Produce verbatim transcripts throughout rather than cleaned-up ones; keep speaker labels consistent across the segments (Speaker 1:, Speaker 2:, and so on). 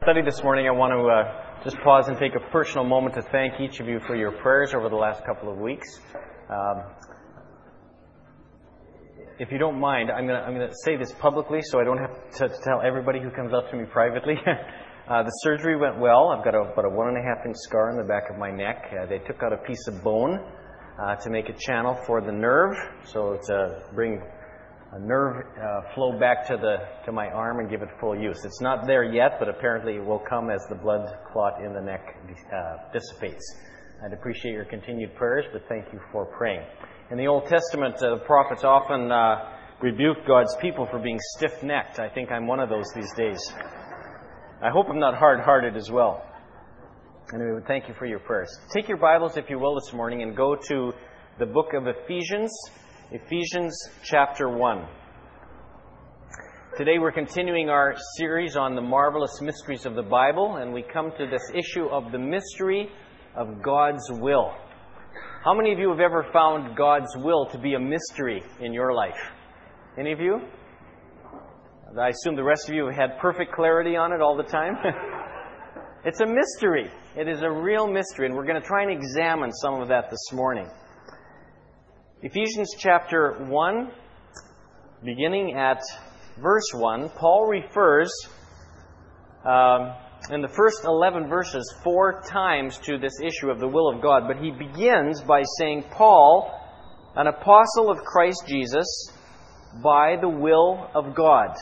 Speaker 1: Study this morning, I want to uh, just pause and take a personal moment to thank each of you for your prayers over the last couple of weeks. Um, if you don't mind, I'm going to I'm going to say this publicly so I don't have to, to tell everybody who comes up to me privately. uh, the surgery went well. I've got a, about a one and a half inch scar on the back of my neck. Uh, they took out a piece of bone uh, to make a channel for the nerve, so to bring a nerve uh, flow back to the to my arm and give it full use. It's not there yet, but apparently it will come as the blood clot in the neck uh, dissipates. I'd appreciate your continued prayers, but thank you for praying. In the Old Testament, uh, the prophets often uh, rebuke God's people for being stiff-necked. I think I'm one of those these days. I hope I'm not hard-hearted as well. Anyway, thank you for your prayers. Take your Bibles, if you will, this morning and go to the book of Ephesians, Ephesians chapter one. Today we're continuing our series on the marvelous mysteries of the Bible, and we come to this issue of the mystery of God's will. How many of you have ever found God's will to be a mystery in your life? Any of you? I assume the rest of you have had perfect clarity on it all the time. It's a mystery. It is a real mystery, and we're going to try and examine some of that this morning. Ephesians chapter one, beginning at verse one, Paul refers um, in the first eleven verses four times to this issue of the will of God. But he begins by saying, Paul, an apostle of Christ Jesus, by the will of God.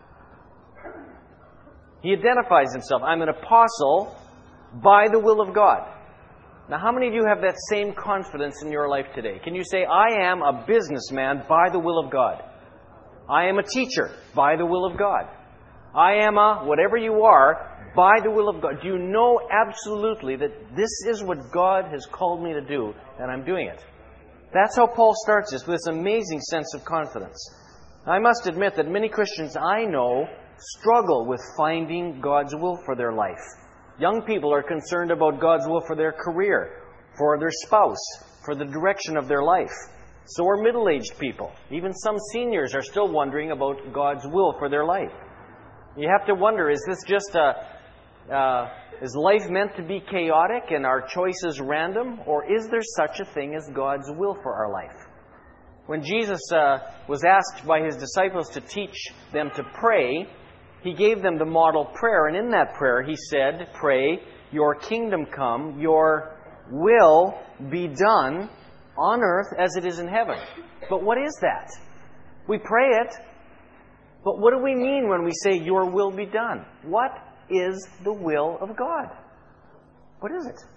Speaker 1: He identifies himself. I'm an apostle by the will of God. Now, how many of you have that same confidence in your life today? Can you say, I am a businessman by the will of God? I am a teacher by the will of God. I am a whatever you are by the will of God. Do you know absolutely that this is what God has called me to do, and I'm doing it? That's how Paul starts this, with this amazing sense of confidence. I must admit that many Christians I know struggle with finding God's will for their life. Young people are concerned about God's will for their career, for their spouse, for the direction of their life. So are middle-aged people. Even some seniors are still wondering about God's will for their life. You have to wonder, is this just a... Uh, is life meant to be chaotic and our choices random? Or is there such a thing as God's will for our life? When Jesus uh, was asked by His disciples to teach them to pray, He gave them the model prayer, and in that prayer He said, pray, your kingdom come, your will be done on earth as it is in heaven. But what is that? We pray it, but what do we mean when we say, your will be done? What is the will of God? What is it?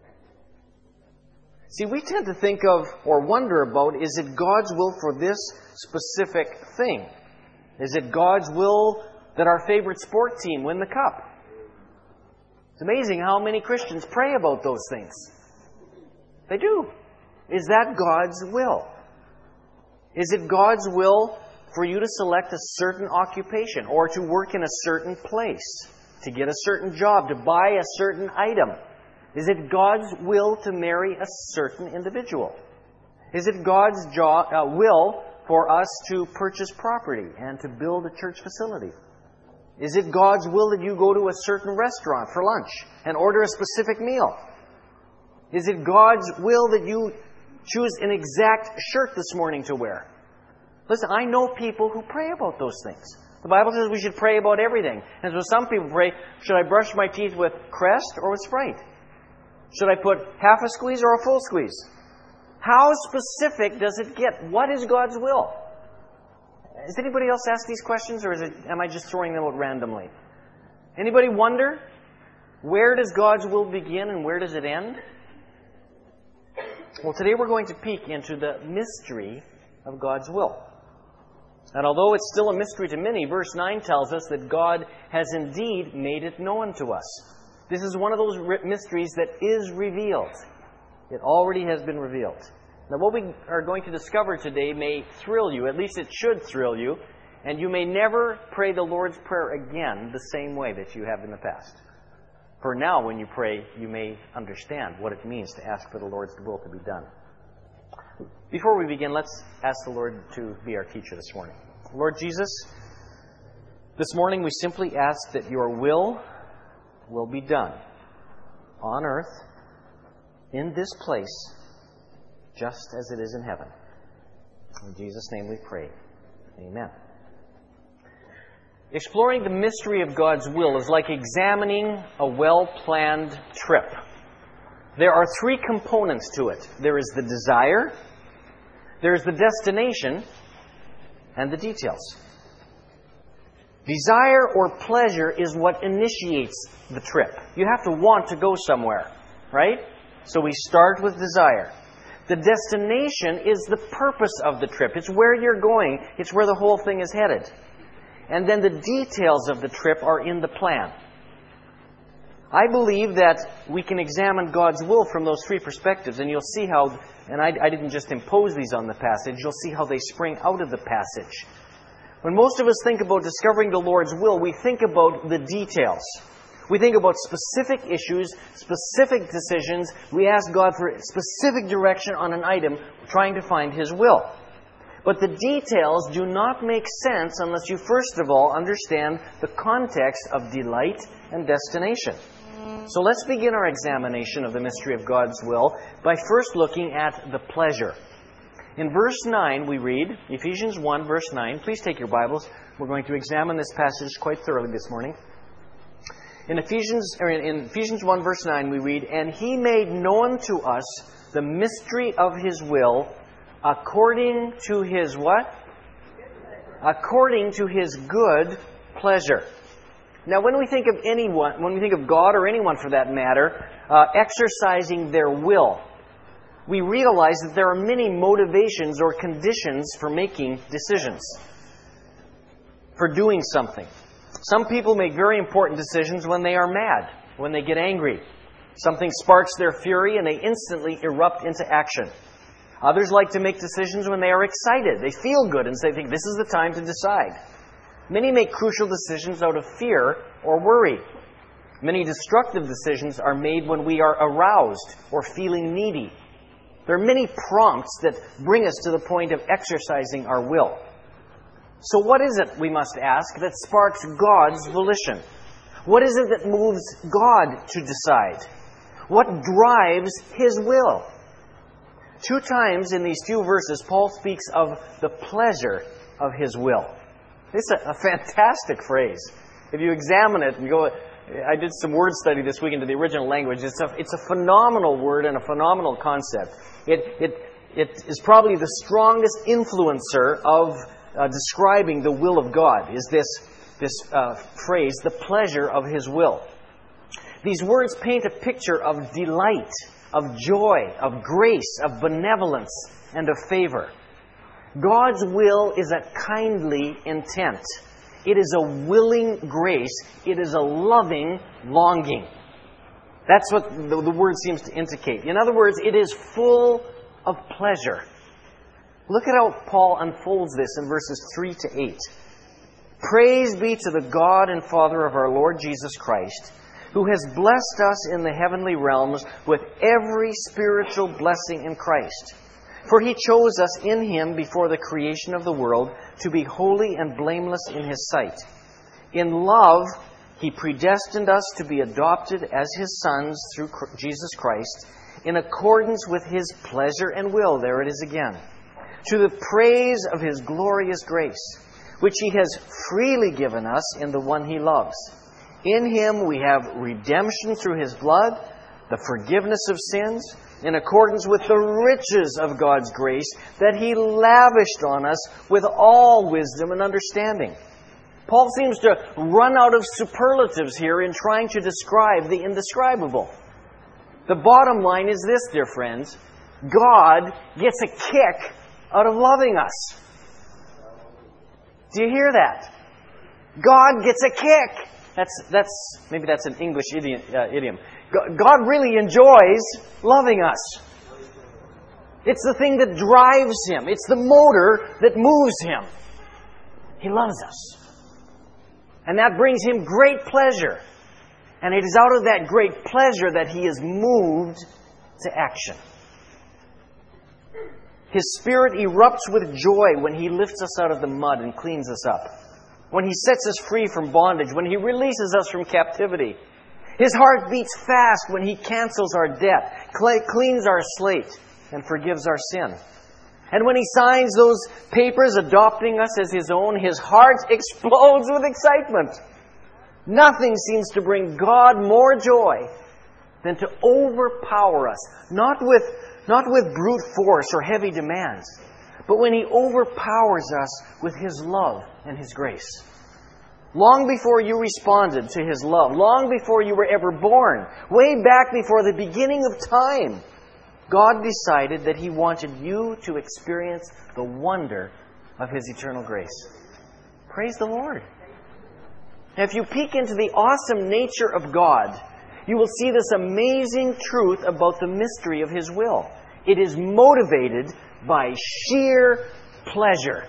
Speaker 1: See, we tend to think of or wonder about, is it God's will for this specific thing? Is it God's will that our favorite sport team win the cup? It's amazing how many Christians pray about those things. They do. Is that God's will? Is it God's will for you to select a certain occupation or to work in a certain place, to get a certain job, to buy a certain item? Is it God's will to marry a certain individual? Is it God's jo- uh, will for us to purchase property and to build a church facility? Is it God's will that you go to a certain restaurant for lunch and order a specific meal? Is it God's will that you choose an exact shirt this morning to wear? Listen, I know people who pray about those things. The Bible says we should pray about everything. And so some people pray, should I brush my teeth with Crest or with Sprite? Should I put half a squeeze or a full squeeze? How specific does it get? What is God's will? Has anybody else asked these questions, or is it, am I just throwing them out randomly? Anybody wonder, where does God's will begin and where does it end? Well, today we're going to peek into the mystery of God's will. And although it's still a mystery to many, verse nine tells us that God has indeed made it known to us. This is one of those mysteries that is revealed. It already has been revealed. Now, what we are going to discover today may thrill you, at least it should thrill you, and you may never pray the Lord's Prayer again the same way that you have in the past. For now, when you pray, you may understand what it means to ask for the Lord's will to be done. Before we begin, let's ask the Lord to be our teacher this morning. Lord Jesus, this morning we simply ask that your will will be done on earth, in this place, just as it is in heaven. In Jesus' name we pray. Amen. Exploring the mystery of God's will is like examining a well-planned trip. There are three components to it. There is the desire, there is the destination, and the details. Desire or pleasure is what initiates the trip. You have to want to go somewhere, right? So we start with desire. The destination is the purpose of the trip. It's where you're going. It's where the whole thing is headed. And then the details of the trip are in the plan. I believe that we can examine God's will from those three perspectives, and you'll see how, and I, I didn't just impose these on the passage, you'll see how they spring out of the passage. When most of us think about discovering the Lord's will, we think about the details. We think about specific issues, specific decisions. We ask God for specific direction on an item, trying to find His will. But the details do not make sense unless you first of all understand the context of delight and destination. So let's begin our examination of the mystery of God's will by first looking at the pleasure. In verse nine we read, Ephesians one, verse nine. Please take your Bibles. We're going to examine this passage quite thoroughly this morning. In Ephesians, or in Ephesians one, verse nine, we read, "And He made known to us the mystery of His will, according to His" what? According to His good pleasure. Now, when we think of anyone, when we think of God or anyone for that matter, uh, exercising their will, we realize that there are many motivations or conditions for making decisions, for doing something. Some people make very important decisions when they are mad, when they get angry. Something sparks their fury and they instantly erupt into action. Others like to make decisions when they are excited. They feel good and they think this is the time to decide. Many make crucial decisions out of fear or worry. Many destructive decisions are made when we are aroused or feeling needy. There are many prompts that bring us to the point of exercising our will. So what is it, we must ask, that sparks God's volition? What is it that moves God to decide? What drives His will? Two times in these few verses, Paul speaks of the pleasure of His will. It's a, a fantastic phrase. If you examine it and go, I did some word study this week into the original language. It's a, it's a phenomenal word and a phenomenal concept. It, it, it is probably the strongest influencer of uh, describing the will of God, is this, this uh, phrase, the pleasure of His will. These words paint a picture of delight, of joy, of grace, of benevolence, and of favor. God's will is a kindly intent. It is a willing grace. It is a loving longing. That's what the, the word seems to indicate. In other words, it is full of pleasure. Look at how Paul unfolds this in verses three to eight. "Praise be to the God and Father of our Lord Jesus Christ, who has blessed us in the heavenly realms with every spiritual blessing in Christ. For He chose us in Him before the creation of the world to be holy and blameless in His sight. In love, He predestined us to be adopted as His sons through Jesus Christ, in accordance with His pleasure and will," there it is again, "to the praise of His glorious grace, which He has freely given us in the one He loves. In Him we have redemption through His blood, the forgiveness of sins, in accordance with the riches of God's grace that He lavished on us with all wisdom and understanding." Paul seems to run out of superlatives here in trying to describe the indescribable. The bottom line is this, dear friends. God gets a kick out of loving us. Do you hear that? God gets a kick. That's that's maybe that's an English idiom. Uh, idiom. God really enjoys loving us. It's the thing that drives Him. It's the motor that moves Him. He loves us. And that brings Him great pleasure. And it is out of that great pleasure that He is moved to action. His Spirit erupts with joy when He lifts us out of the mud and cleans us up. When He sets us free from bondage. When He releases us from captivity. His heart beats fast when He cancels our debt, cleans our slate, and forgives our sin. And when He signs those papers adopting us as His own, His heart explodes with excitement. Nothing seems to bring God more joy than to overpower us, not with, not with brute force or heavy demands, but when He overpowers us with His love and His grace. Long before you responded to His love, long before you were ever born, way back before the beginning of time, God decided that He wanted you to experience the wonder of His eternal grace. Praise the Lord. Now, if you peek into the awesome nature of God, you will see this amazing truth about the mystery of His will. It is motivated by sheer pleasure.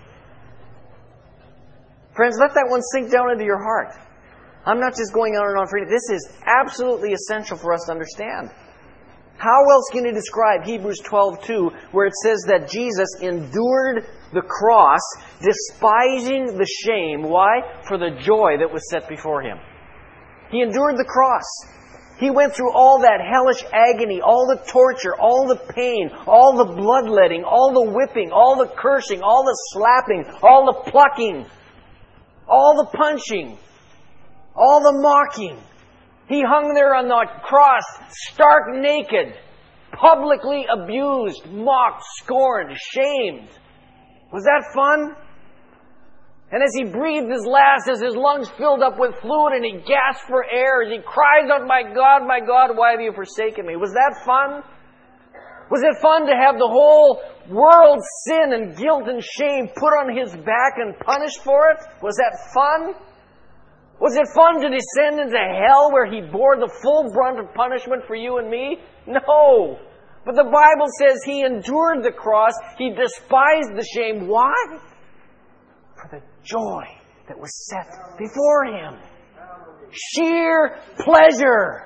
Speaker 1: Friends, let that one sink down into your heart. I'm not just going on and on for you. This is absolutely essential for us to understand. How else can you describe Hebrews twelve two, where it says that Jesus endured the cross, despising the shame? Why? For the joy that was set before Him. He endured the cross. He went through all that hellish agony, all the torture, all the pain, all the bloodletting, all the whipping, all the cursing, all the slapping, all the plucking, all the punching, all the mocking. He hung there on that cross, stark naked, publicly abused, mocked, scorned, shamed. Was that fun? And as He breathed His last, as His lungs filled up with fluid and He gasped for air, as He cries out, "My God, my God, why have you forsaken me?" Was that fun? Was it fun to have the whole world's sin and guilt and shame put on His back and punished for it? Was that fun? Was it fun to descend into hell where He bore the full brunt of punishment for you and me? No. But the Bible says He endured the cross. He despised the shame. Why? For the joy that was set before Him. Sheer pleasure.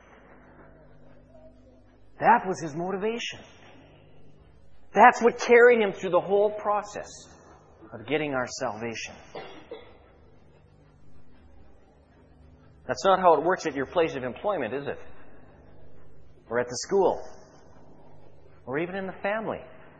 Speaker 1: That was His motivation. That's what carried Him through the whole process of getting our salvation. That's not how it works at your place of employment, is it? Or at the school. Or even in the family.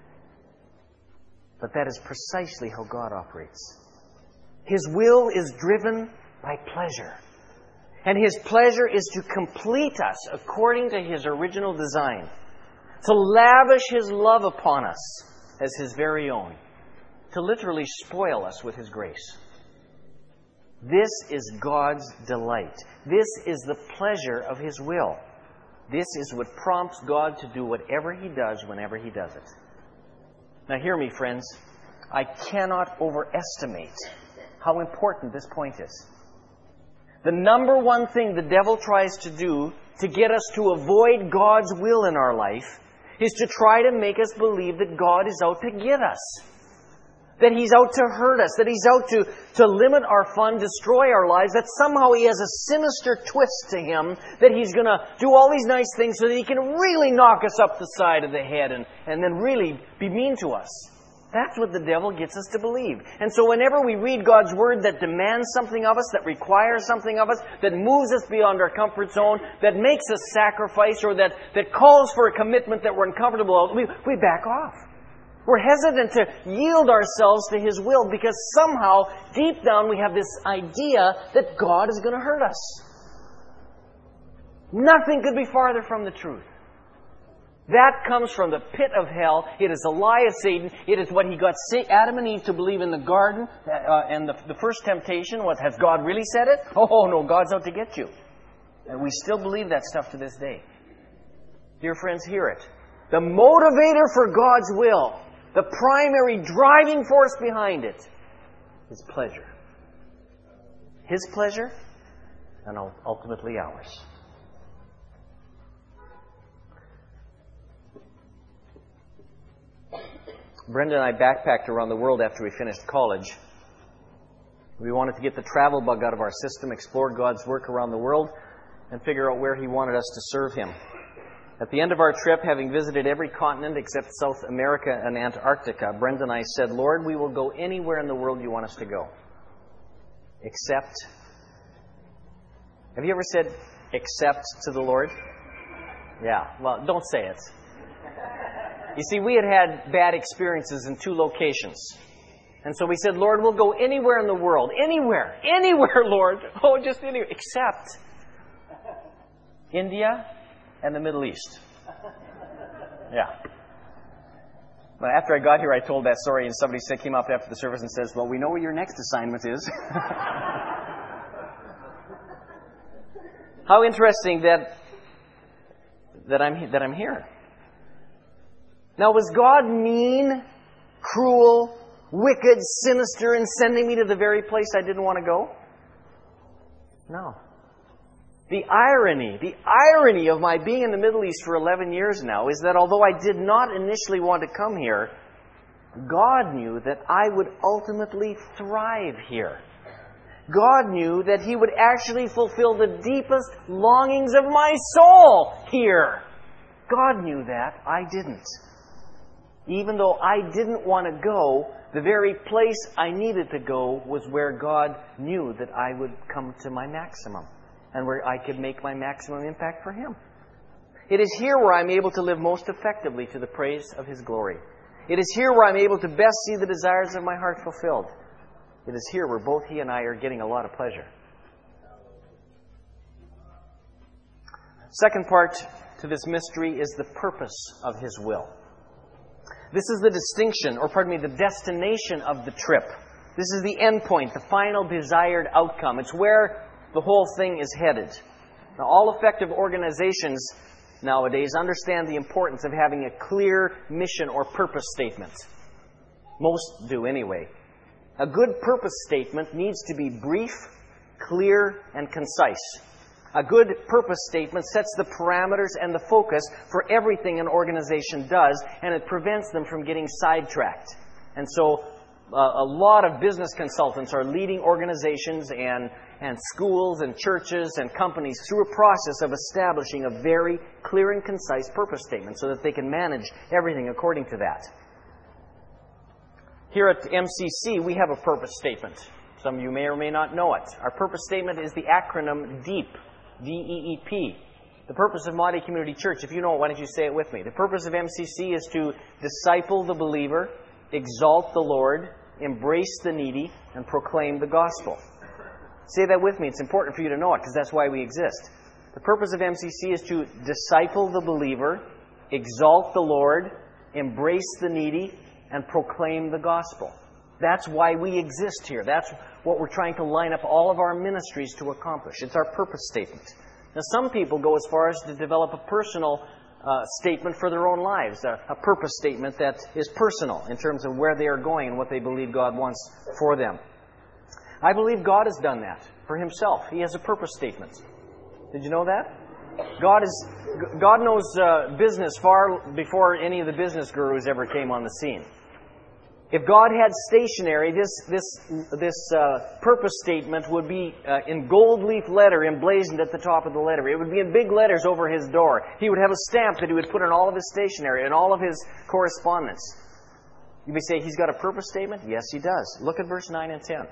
Speaker 1: But that is precisely how God operates. His will is driven by pleasure. And His pleasure is to complete us according to His original design. To lavish His love upon us as His very own. To literally spoil us with His grace. This is God's delight. This is the pleasure of His will. This is what prompts God to do whatever He does whenever He does it. Now hear me, friends. I cannot overestimate how important this point is. The number one thing the devil tries to do to get us to avoid God's will in our life is to try to make us believe that God is out to get us. That He's out to hurt us. That He's out to, to limit our fun, destroy our lives. That somehow He has a sinister twist to Him. That He's going to do all these nice things so that He can really knock us up the side of the head and, and then really be mean to us. That's what the devil gets us to believe. And so whenever we read God's Word that demands something of us, that requires something of us, that moves us beyond our comfort zone, that makes us sacrifice, or that, that calls for a commitment that we're uncomfortable with, we, we back off. We're hesitant to yield ourselves to His will because somehow, deep down, we have this idea that God is going to hurt us. Nothing could be farther from the truth. That comes from the pit of hell. It is a lie of Satan. It is what he got Adam and Eve to believe in the garden. Uh, and the, the first temptation was, has God really said it? Oh, no, God's out to get you. And we still believe that stuff to this day. Dear friends, hear it. The motivator for God's will, the primary driving force behind it, is pleasure. His pleasure, and ultimately ours. Brenda and I backpacked around the world after we finished college. We wanted to get the travel bug out of our system, explore God's work around the world, and figure out where He wanted us to serve Him. At the end of our trip, having visited every continent except South America and Antarctica, Brenda and I said, Lord, we will go anywhere in the world You want us to go, except Have you ever said except to the Lord? Yeah, well, don't say it. You see, we had had bad experiences in two locations. And so we said, Lord, we'll go anywhere in the world. Anywhere. Anywhere, Lord. Oh, just anywhere. Except India and the Middle East. Yeah. But after I got here, I told that story, and somebody came up after the service and says, well, we know where your next assignment is. How interesting that that I'm that I'm here. Now, was God mean, cruel, wicked, sinister in sending me to the very place I didn't want to go? No. The irony, the irony of my being in the Middle East for eleven years now is that although I did not initially want to come here, God knew that I would ultimately thrive here. God knew that He would actually fulfill the deepest longings of my soul here. God knew that. I didn't. Even though I didn't want to go, the very place I needed to go was where God knew that I would come to my maximum and where I could make my maximum impact for Him. It is here where I'm able to live most effectively to the praise of His glory. It is here where I'm able to best see the desires of my heart fulfilled. It is here where both He and I are getting a lot of pleasure. Second part to this mystery is the purpose of His will. This is the distinction, or pardon me, the destination of the trip. This is the end point, the final desired outcome. It's where the whole thing is headed. Now, all effective organizations nowadays understand the importance of having a clear mission or purpose statement. Most do anyway. A good purpose statement needs to be brief, clear, and concise. A good purpose statement sets the parameters and the focus for everything an organization does, and it prevents them from getting sidetracked. And so uh, a lot of business consultants are leading organizations and, and schools and churches and companies through a process of establishing a very clear and concise purpose statement so that they can manage everything according to that. Here at M C C, we have a purpose statement. Some of you may or may not know it. Our purpose statement is the acronym DEEP. D E E P. The purpose of Maundy Community Church. If you know it, why don't you say it with me? The purpose of M C C is to disciple the believer, exalt the Lord, embrace the needy, and proclaim the gospel. Say that with me. It's important for you to know it because that's why we exist. The purpose of M C C is to disciple the believer, exalt the Lord, embrace the needy, and proclaim the gospel. That's why we exist here. That's what we're trying to line up all of our ministries to accomplish. It's our purpose statement. Now, some people go as far as to develop a personal uh, statement for their own lives, a, a purpose statement that is personal in terms of where they are going and what they believe God wants for them. I believe God has done that for Himself. He has a purpose statement. Did you know that? God is God knows uh, business far before any of the business gurus ever came on the scene. If God had stationery, this this this uh, purpose statement would be uh, in gold leaf letter emblazoned at the top of the letter. It would be in big letters over His door. He would have a stamp that He would put on all of His stationery and all of His correspondence. You may say, He's got a purpose statement? Yes, He does. Look at verse nine and ten.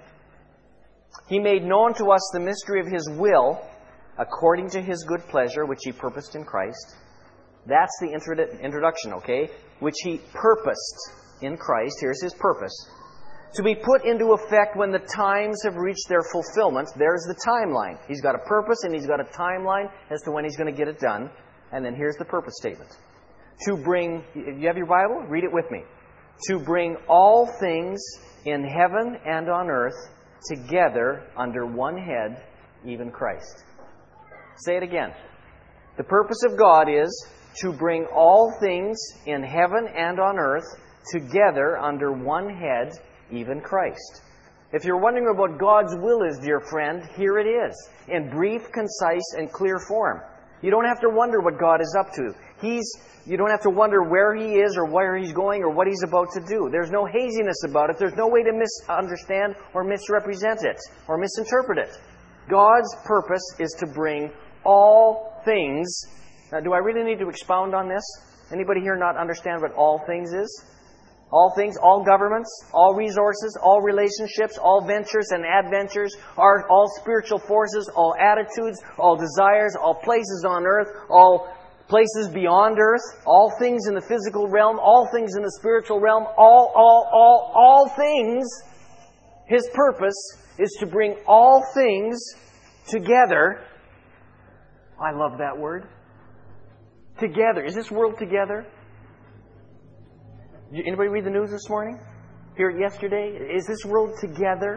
Speaker 1: He made known to us the mystery of His will, according to His good pleasure, which He purposed in Christ. That's the introdu- introduction, okay? Which He purposed in Christ, here's His purpose, to be put into effect when the times have reached their fulfillment. There's the timeline. He's got a purpose and He's got a timeline as to when He's going to get it done. And then here's the purpose statement. To bring, you have your Bible? Read it with me. To bring all things in heaven and on earth together under one head, even Christ. Say it again. The purpose of God is to bring all things in heaven and on earth together under one head, even Christ. If you're wondering about what God's will is, dear friend, here it is, in brief, concise, and clear form. You don't have to wonder what God is up to. He's, you don't have to wonder where He is or where He's going or what He's about to do. There's no haziness about it. There's no way to misunderstand or misrepresent it or misinterpret it. God's purpose is to bring all things. Now, do I really need to expound on this? Anybody here not understand what all things is? All things, all governments, all resources, all relationships, all ventures and adventures, all spiritual forces, all attitudes, all desires, all places on earth, all places beyond earth, all things in the physical realm, all things in the spiritual realm, all, all, all, all things. His purpose is to bring all things together. I love that word. Together. Is this world together? Anybody read the news this morning? Hear it yesterday? Is this world together?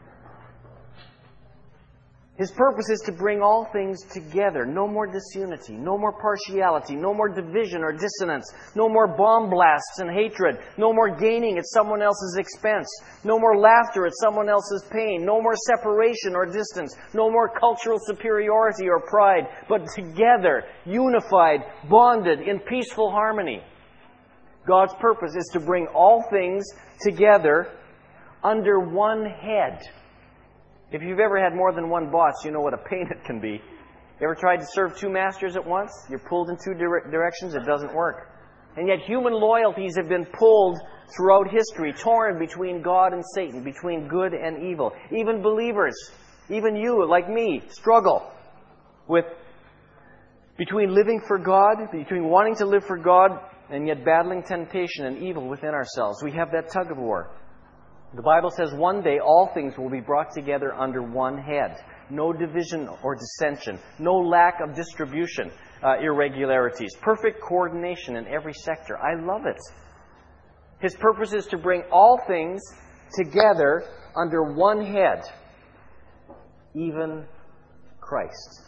Speaker 1: His purpose is to bring all things together. No more disunity. No more partiality. No more division or dissonance. No more bomb blasts and hatred. No more gaining at someone else's expense. No more laughter at someone else's pain. No more separation or distance. No more cultural superiority or pride. But together, unified, bonded in peaceful harmony. God's purpose is to bring all things together under one head. If you've ever had more than one boss, you know what a pain it can be. You ever tried to serve two masters at once? You're pulled in two dire- directions, it doesn't work. And yet human loyalties have been pulled throughout history, torn between God and Satan, between good and evil. Even believers, even you, like me, struggle with between living for God, between wanting to live for God, and yet battling temptation and evil within ourselves. We have that tug of war. The Bible says one day all things will be brought together under one head. No division or dissension. No lack of distribution, uh, irregularities. Perfect coordination in every sector. I love it. His purpose is to bring all things together under one head. Even Christ.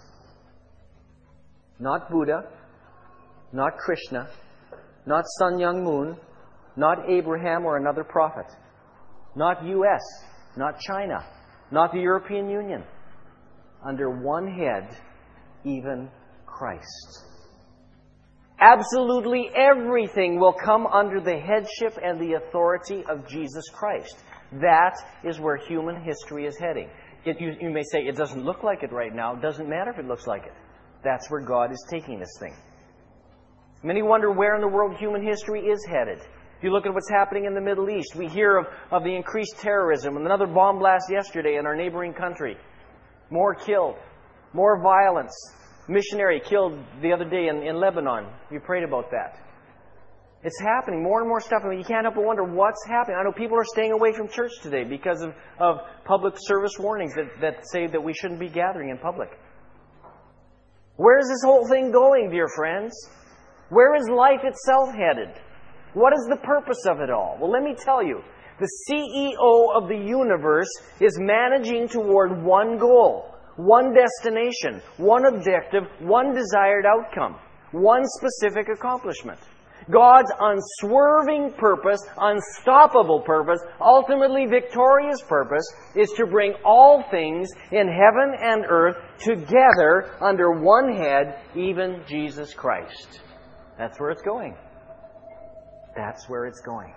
Speaker 1: Not Buddha. Not Krishna. Not Sun Myung Moon, not Abraham or another prophet, not U S, not China, not the European Union. Under one head, even Christ. Absolutely everything will come under the headship and the authority of Jesus Christ. That is where human history is heading. It, you, you may say, it doesn't look like it right now. It doesn't matter if it looks like it. That's where God is taking this thing. Many wonder where in the world human history is headed. If you look at what's happening in the Middle East, we hear of, of the increased terrorism. Another bomb blast yesterday in our neighboring country. More killed. More violence. Missionary killed the other day in, in Lebanon. We prayed about that. It's happening. More and more stuff. I mean, you can't help but wonder what's happening. I know people are staying away from church today because of, of public service warnings that, that say that we shouldn't be gathering in public. Where is this whole thing going, dear friends? Where is life itself headed? What is the purpose of it all? Well, let me tell you. The C E O of the universe is managing toward one goal, one destination, one objective, one desired outcome, one specific accomplishment. God's unswerving purpose, unstoppable purpose, ultimately victorious purpose is to bring all things in heaven and earth together under one head, even Jesus Christ. That's where it's going. That's where it's going.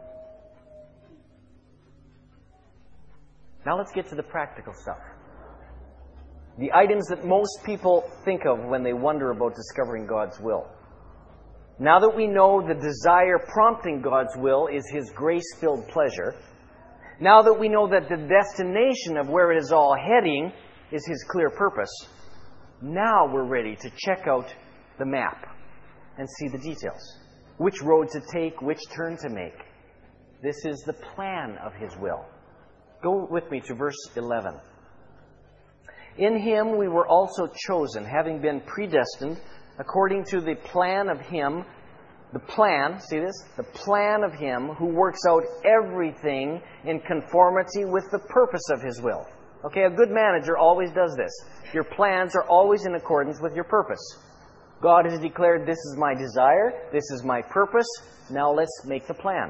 Speaker 1: Now let's get to the practical stuff. The items that most people think of when they wonder about discovering God's will. Now that we know the desire prompting God's will is His grace-filled pleasure, now that we know that the destination of where it is all heading is His clear purpose, now we're ready to check out the map and see the details. Which road to take, which turn to make. This is the plan of His will. Go with me to verse eleven. In Him we were also chosen, having been predestined, according to the plan of Him, the plan, see this? The plan of Him who works out everything in conformity with the purpose of His will. Okay, a good manager always does this. Your plans are always in accordance with your purpose. God has declared, this is my desire, this is my purpose, now let's make the plan.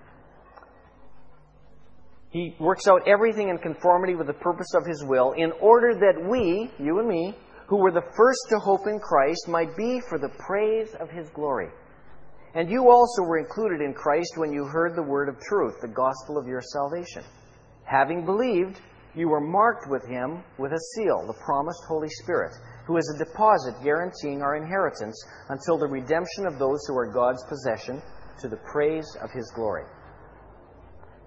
Speaker 1: He works out everything in conformity with the purpose of His will, in order that we, you and me, who were the first to hope in Christ, might be for the praise of His glory. And you also were included in Christ when you heard the word of truth, the gospel of your salvation. Having believed, you were marked with Him with a seal, the promised Holy Spirit, who is a deposit guaranteeing our inheritance until the redemption of those who are God's possession, to the praise of His glory.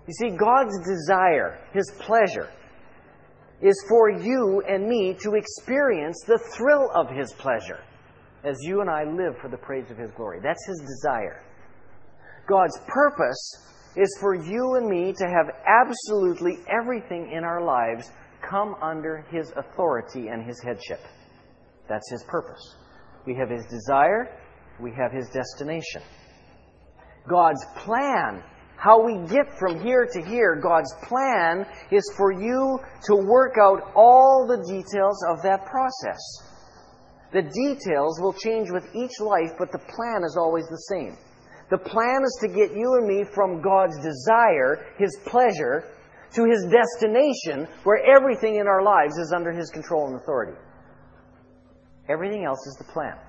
Speaker 1: You see, God's desire, His pleasure, is for you and me to experience the thrill of His pleasure as you and I live for the praise of His glory. That's His desire. God's purpose is for you and me to have absolutely everything in our lives come under His authority and His headship. That's His purpose. We have His desire, we have His destination. God's plan, how we get from here to here, God's plan is for you to work out all the details of that process. The details will change with each life, but the plan is always the same. The plan is to get you and me from God's desire, His pleasure, to His destination, where everything in our lives is under His control and authority. Everything else is the plan.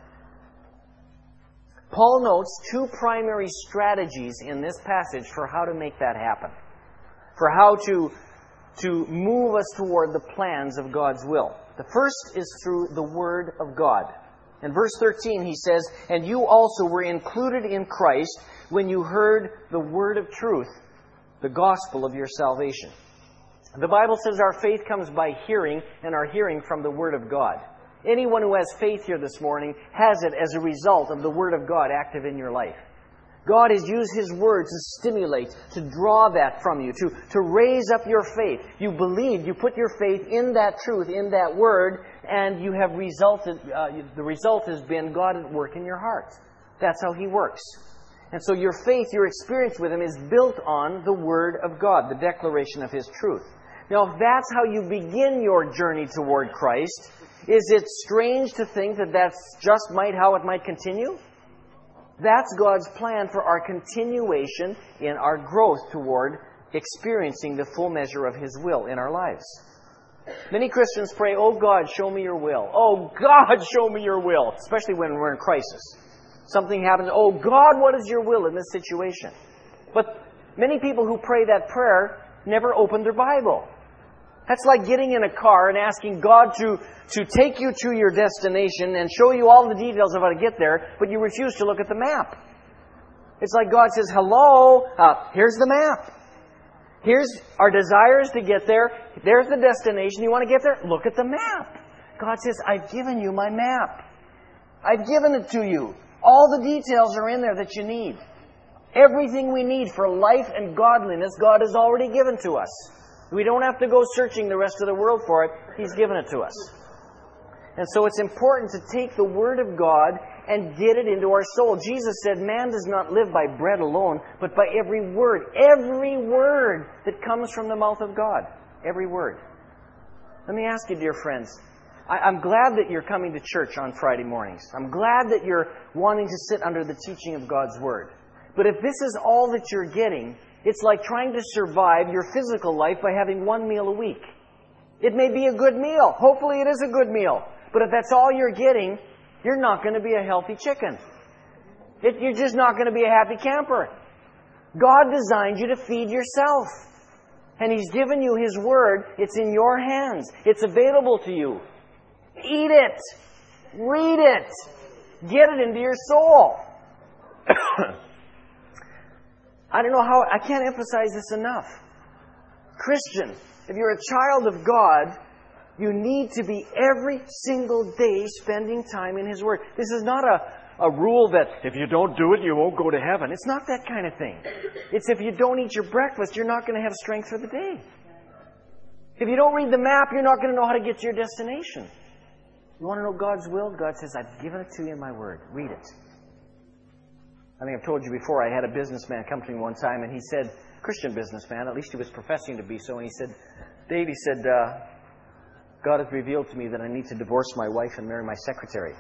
Speaker 1: Paul notes two primary strategies in this passage for how to make that happen, for how to, to move us toward the plans of God's will. The first is through the Word of God. In verse thirteen, he says, "And you also were included in Christ when you heard the word of truth, the gospel of your salvation." The Bible says our faith comes by hearing, and our hearing from the Word of God. Anyone who has faith here this morning has it as a result of the Word of God active in your life. God has used His Word to stimulate, to draw that from you, to, to raise up your faith. You believe, you put your faith in that truth, in that Word, and you have resulted, uh, the result has been God at work in your heart. That's how He works. And so your faith, your experience with Him is built on the Word of God, the declaration of His truth. Now, if that's how you begin your journey toward Christ, is it strange to think that that's just might how it might continue? That's God's plan for our continuation in our growth toward experiencing the full measure of His will in our lives. Many Christians pray, "Oh God, show me your will. Oh God, show me your will." Especially when we're in crisis. Something happens, "Oh God, what is your will in this situation?" But many people who pray that prayer never open their Bible. That's like getting in a car and asking God to, to take you to your destination and show you all the details of how to get there, but you refuse to look at the map. It's like God says, "Hello, uh, here's the map. Here's our desires to get there. There's the destination. You want to get there? Look at the map." God says, "I've given you my map. I've given it to you. All the details are in there that you need. Everything we need for life and godliness, God has already given to us. We don't have to go searching the rest of the world for it. He's given it to us." And so it's important to take the Word of God and get it into our soul. Jesus said, "Man does not live by bread alone, but by every word." Every word that comes from the mouth of God. Every word. Let me ask you, dear friends, I, I'm glad that you're coming to church on Friday mornings. I'm glad that you're wanting to sit under the teaching of God's Word. But if this is all that you're getting, it's like trying to survive your physical life by having one meal a week. It may be a good meal. Hopefully it is a good meal. But if that's all you're getting, you're not going to be a healthy chicken. It, you're just not going to be a happy camper. God designed you to feed yourself. And He's given you His Word. It's in your hands. It's available to you. Eat it. Read it. Get it into your soul. I don't know how, I can't emphasize this enough. Christian, if you're a child of God, you need to be every single day spending time in His Word. This is not a, a rule that if you don't do it, you won't go to heaven. It's not that kind of thing. It's if you don't eat your breakfast, you're not going to have strength for the day. If you don't read the map, you're not going to know how to get to your destination. You want to know God's will? God says, "I've given it to you in my Word. Read it." I think I've told you before, I had a businessman come to me one time, and he said, Christian businessman, at least he was professing to be so, and he said, "Dave," he said, uh, "God has revealed to me that I need to divorce my wife and marry my secretary."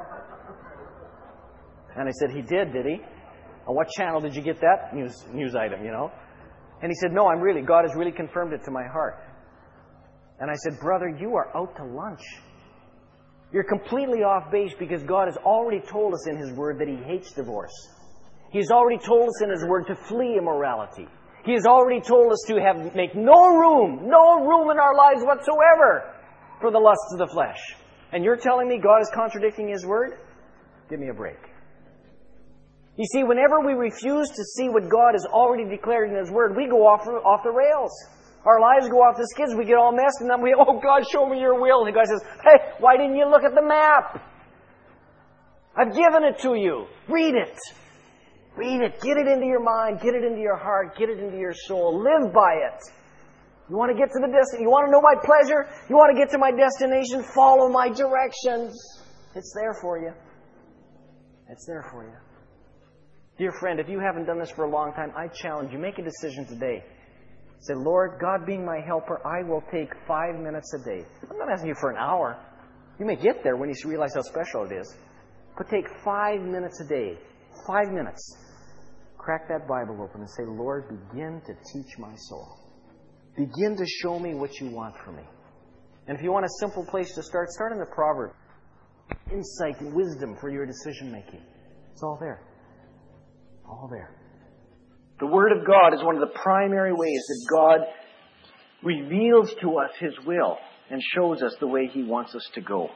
Speaker 1: And I said, "He did, did he? On what channel did you get that news news item, you know?" And he said, "No, I'm really, God has really confirmed it to my heart." And I said, "Brother, you are out to lunch. You're completely off base because God has already told us in His Word that He hates divorce. He's already told us in His Word to flee immorality. He has already told us to have make no room, no room in our lives whatsoever for the lusts of the flesh. And you're telling me God is contradicting His Word? Give me a break. You see, whenever we refuse to see what God has already declared in His Word, we go off, off the rails. Our lives go off the skids. We get all messed, and then we, oh, God, show me your will. And God says, hey, why didn't you look at the map? I've given it to you. Read it. Read it. Get it into your mind. Get it into your heart. Get it into your soul. Live by it. You want to get to the destination? You want to know my pleasure? You want to get to my destination? Follow my directions. It's there for you. It's there for you. Dear friend, if you haven't done this for a long time, I challenge you, make a decision today. Say, Lord, God being my helper, I will take five minutes a day. I'm not asking you for an hour. You may get there when you realize how special it is. But take five minutes a day. Five minutes. Crack that Bible open and say, Lord, begin to teach my soul. Begin to show me what you want from me. And if you want a simple place to start, start in the Proverbs. Insight and wisdom for your decision making. It's all there. All there. The Word of God is one of the primary ways that God reveals to us His will and shows us the way He wants us to go.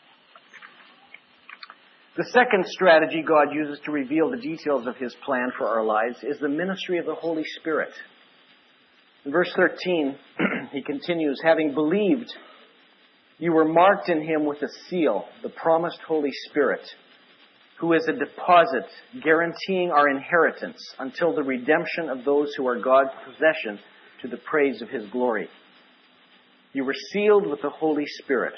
Speaker 1: The second strategy God uses to reveal the details of His plan for our lives is the ministry of the Holy Spirit. In verse thirteen, he continues, having believed, you were marked in Him with a seal, the promised Holy Spirit, who is a deposit guaranteeing our inheritance until the redemption of those who are God's possession to the praise of His glory. You were sealed with the Holy Spirit.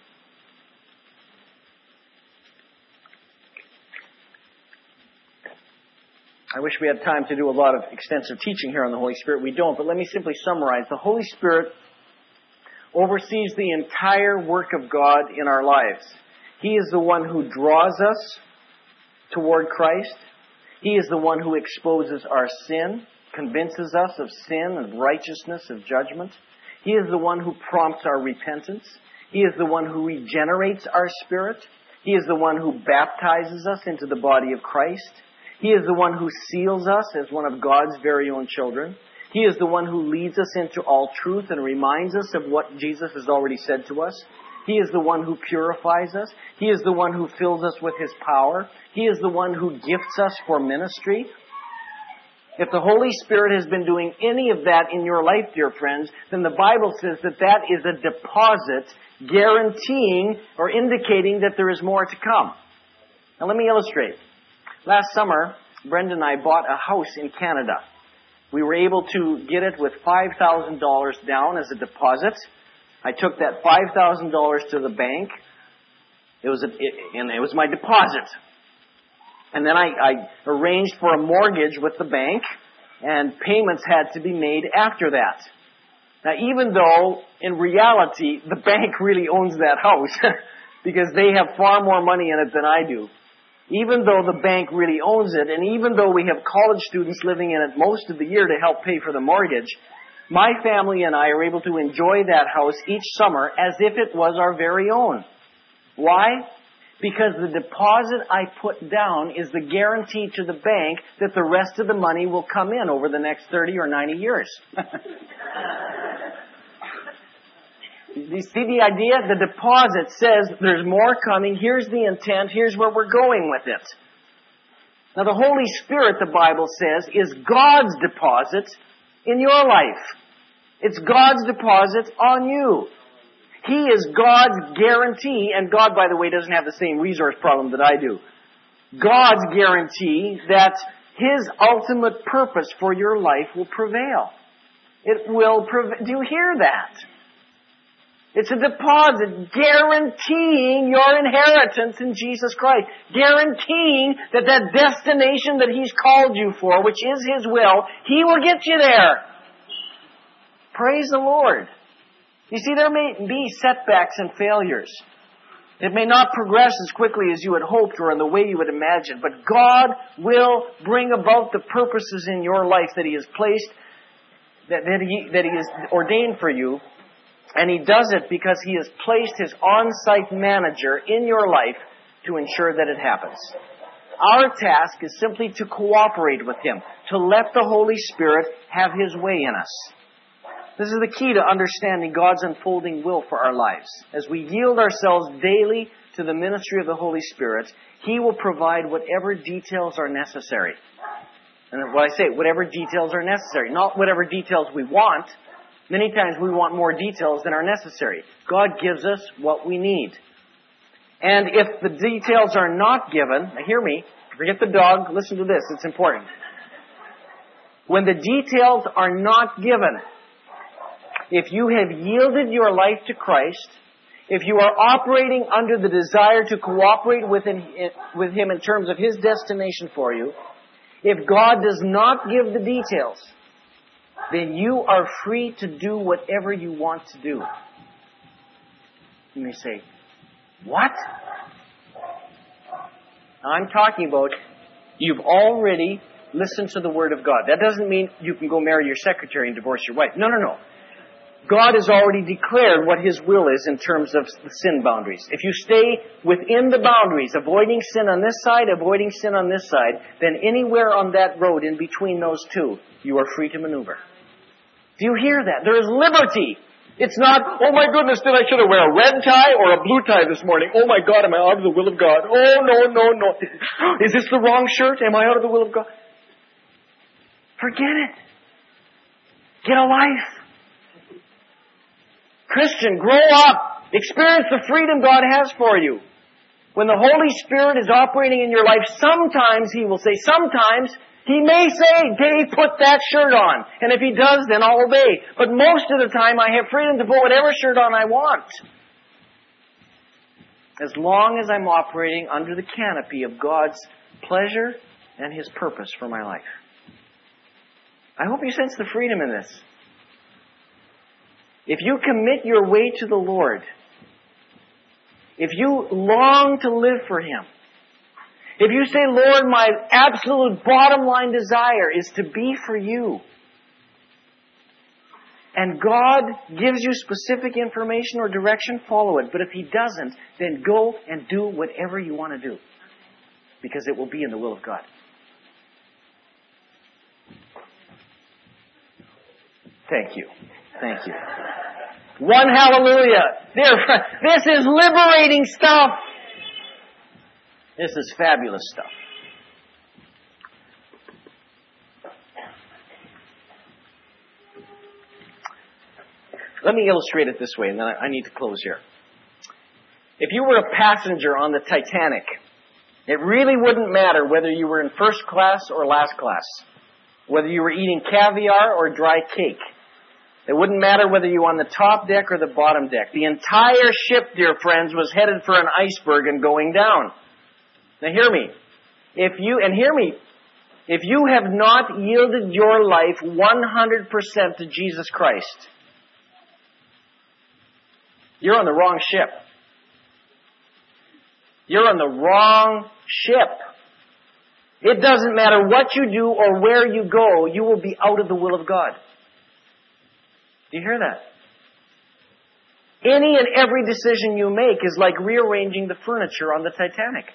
Speaker 1: I wish we had time to do a lot of extensive teaching here on the Holy Spirit. We don't, but let me simply summarize. The Holy Spirit oversees the entire work of God in our lives. He is the one who draws us toward Christ. He is the one who exposes our sin, convinces us of sin, of righteousness, of judgment. He is the one who prompts our repentance. He is the one who regenerates our spirit. He is the one who baptizes us into the body of Christ. He is the one who seals us as one of God's very own children. He is the one who leads us into all truth and reminds us of what Jesus has already said to us. He is the one who purifies us. He is the one who fills us with His power. He is the one who gifts us for ministry. If the Holy Spirit has been doing any of that in your life, dear friends, then the Bible says that that is a deposit guaranteeing or indicating that there is more to come. Now let me illustrate. Last summer, Brenda and I bought a house in Canada. We were able to get it with five thousand dollars down as a deposit. I took that five thousand dollars to the bank. It was a, it, and it was my deposit. And then I, I arranged for a mortgage with the bank, and payments had to be made after that. Now, even though, in reality, the bank really owns that house, because they have far more money in it than I do. Even though the bank really owns it, and even though we have college students living in it most of the year to help pay for the mortgage, my family and I are able to enjoy that house each summer as if it was our very own. Why? Because the deposit I put down is the guarantee to the bank that the rest of the money will come in over the next thirty or ninety years. You see the idea? The deposit says there's more coming. Here's the intent. Here's where we're going with it. Now, the Holy Spirit, the Bible says, is God's deposit in your life. It's God's deposit on you. He is God's guarantee, and God, by the way, doesn't have the same resource problem that I do. God's guarantee that His ultimate purpose for your life will prevail. It will prevail. Do you hear that? It's a deposit guaranteeing your inheritance in Jesus Christ. Guaranteeing that that destination that He's called you for, which is His will, He will get you there. Praise the Lord. You see, there may be setbacks and failures. It may not progress as quickly as you had hoped or in the way you would imagine, but God will bring about the purposes in your life that He has placed, that, that, he, that He has ordained for you. And He does it because He has placed His on-site manager in your life to ensure that it happens. Our task is simply to cooperate with Him, to let the Holy Spirit have His way in us. This is the key to understanding God's unfolding will for our lives. As we yield ourselves daily to the ministry of the Holy Spirit, He will provide whatever details are necessary. And what I say, whatever details are necessary, not whatever details we want. Many times we want more details than are necessary. God gives us what we need. And if the details are not given, now hear me, forget the dog, listen to this, it's important. When the details are not given, if you have yielded your life to Christ, if you are operating under the desire to cooperate with Him, with Him in terms of His destination for you, if God does not give the details, then you are free to do whatever you want to do. You may say, what? I'm talking about you've already listened to the Word of God. That doesn't mean you can go marry your secretary and divorce your wife. No, no, no. God has already declared what His will is in terms of the sin boundaries. If you stay within the boundaries, avoiding sin on this side, avoiding sin on this side, then anywhere on that road in between those two, you are free to maneuver. Do you hear that? There is liberty. It's not, oh my goodness, did I should have wear a red tie or a blue tie this morning? Oh my God, am I out of the will of God? Oh no, no, no. Is this the wrong shirt? Am I out of the will of God? Forget it. Get a life. Christian, grow up. Experience the freedom God has for you. When the Holy Spirit is operating in your life, sometimes He will say, sometimes He may say, Dave, put that shirt on. And if He does, then I'll obey. But most of the time, I have freedom to put whatever shirt on I want. As long as I'm operating under the canopy of God's pleasure and His purpose for my life. I hope you sense the freedom in this. If you commit your way to the Lord, if you long to live for Him, if you say, Lord, my absolute bottom line desire is to be for you, and God gives you specific information or direction, follow it. But if He doesn't, then go and do whatever you want to do, because it will be in the will of God. Thank you. Thank you. One hallelujah. There, this is liberating stuff. This is fabulous stuff. Let me illustrate it this way, and then I need to close here. If you were a passenger on the Titanic, it really wouldn't matter whether you were in first class or last class, whether you were eating caviar or dry cake. It wouldn't matter whether you were on the top deck or the bottom deck. The entire ship, dear friends, was headed for an iceberg and going down. Now hear me. If you, and hear me, if you have not yielded your life one hundred percent to Jesus Christ, you're on the wrong ship. You're on the wrong ship. It doesn't matter what you do or where you go, you will be out of the will of God. Do you hear that? Any and every decision you make is like rearranging the furniture on the Titanic.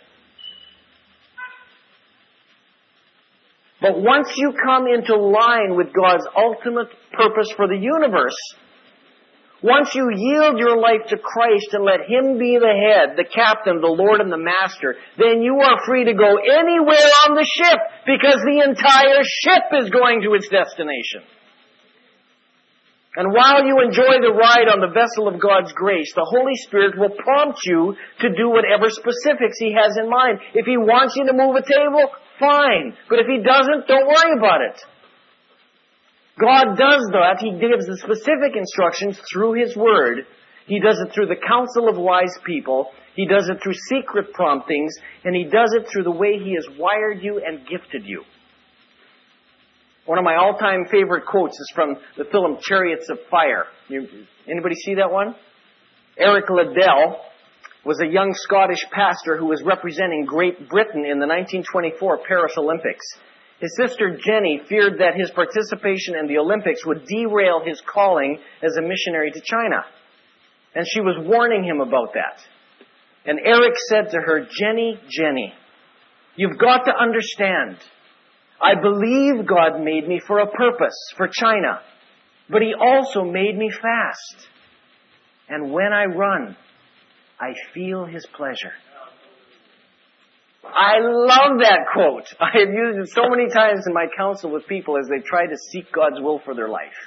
Speaker 1: But once you come into line with God's ultimate purpose for the universe, once you yield your life to Christ and let Him be the head, the captain, the Lord, and the master, then you are free to go anywhere on the ship, because the entire ship is going to its destination. And while you enjoy the ride on the vessel of God's grace, the Holy Spirit will prompt you to do whatever specifics He has in mind. If He wants you to move a table, fine. But if He doesn't, don't worry about it. God does that. He gives the specific instructions through His Word. He does it through the counsel of wise people. He does it through secret promptings. And He does it through the way He has wired you and gifted you. One of my all-time favorite quotes is from the film Chariots of Fire. You, anybody see that one? Eric Liddell was a young Scottish pastor who was representing Great Britain in the nineteen twenty-four Paris Olympics. His sister Jenny feared that his participation in the Olympics would derail his calling as a missionary to China. And she was warning him about that. And Eric said to her, Jenny, Jenny, you've got to understand, I believe God made me for a purpose, for China. But He also made me fast. And when I run, I feel His pleasure. I love that quote. I have used it so many times in my counsel with people as they try to seek God's will for their life.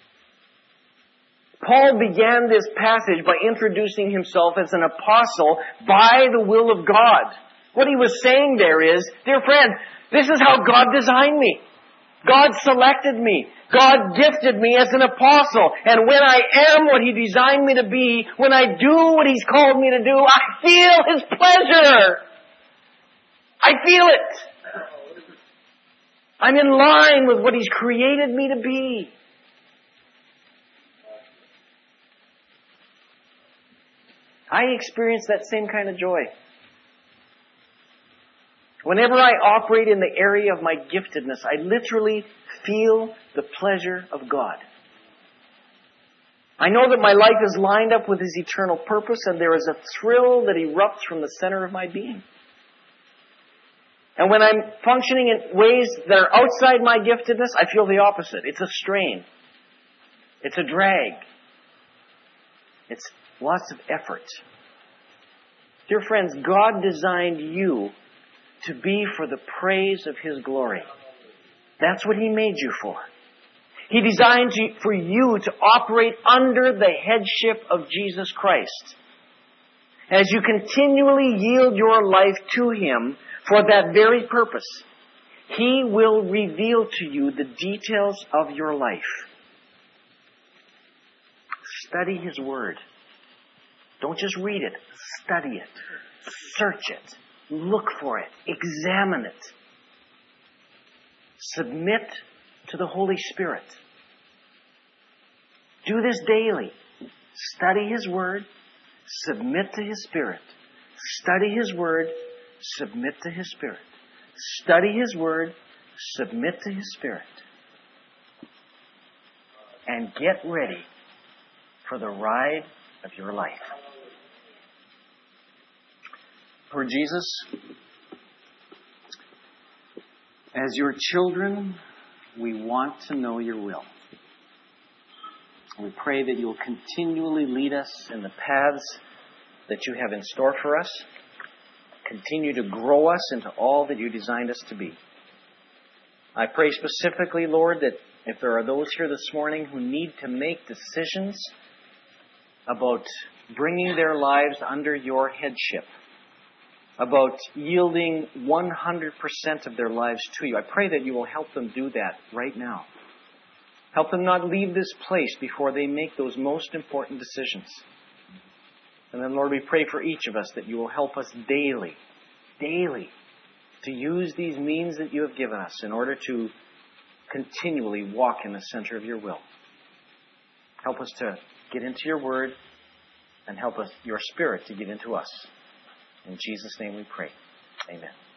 Speaker 1: Paul began this passage by introducing himself as an apostle by the will of God. What he was saying there is, dear friend, this is how God designed me. God selected me. God gifted me as an apostle. And when I am what He designed me to be, when I do what He's called me to do, I feel His pleasure. I feel it. I'm in line with what He's created me to be. I experience that same kind of joy. Whenever I operate in the area of my giftedness, I literally feel the pleasure of God. I know that my life is lined up with His eternal purpose, and there is a thrill that erupts from the center of my being. And when I'm functioning in ways that are outside my giftedness, I feel the opposite. It's a strain. It's a drag. It's lots of effort. Dear friends, God designed you to be for the praise of His glory. That's what He made you for. He designed you, for you to operate under the headship of Jesus Christ. As you continually yield your life to Him for that very purpose, He will reveal to you the details of your life. Study His Word. Don't just read it. Study it. Search it. Look for it. Examine it. Submit to the Holy Spirit. Do this daily. Study His Word. Submit to His Spirit. Study His Word. Submit to His Spirit. Study His Word. Submit to His Spirit. And get ready for the ride of your life. Lord Jesus, as your children, we want to know your will. We pray that you'll continually lead us in the paths that you have in store for us. Continue to grow us into all that you designed us to be. I pray specifically, Lord, that if there are those here this morning who need to make decisions about bringing their lives under your headship, about yielding one hundred percent of their lives to you, I pray that you will help them do that right now. Help them not leave this place before they make those most important decisions. And then, Lord, we pray for each of us that you will help us daily, daily, to use these means that you have given us in order to continually walk in the center of your will. Help us to get into your word, and help us, your Spirit, to get into us. In Jesus' name we pray. Amen.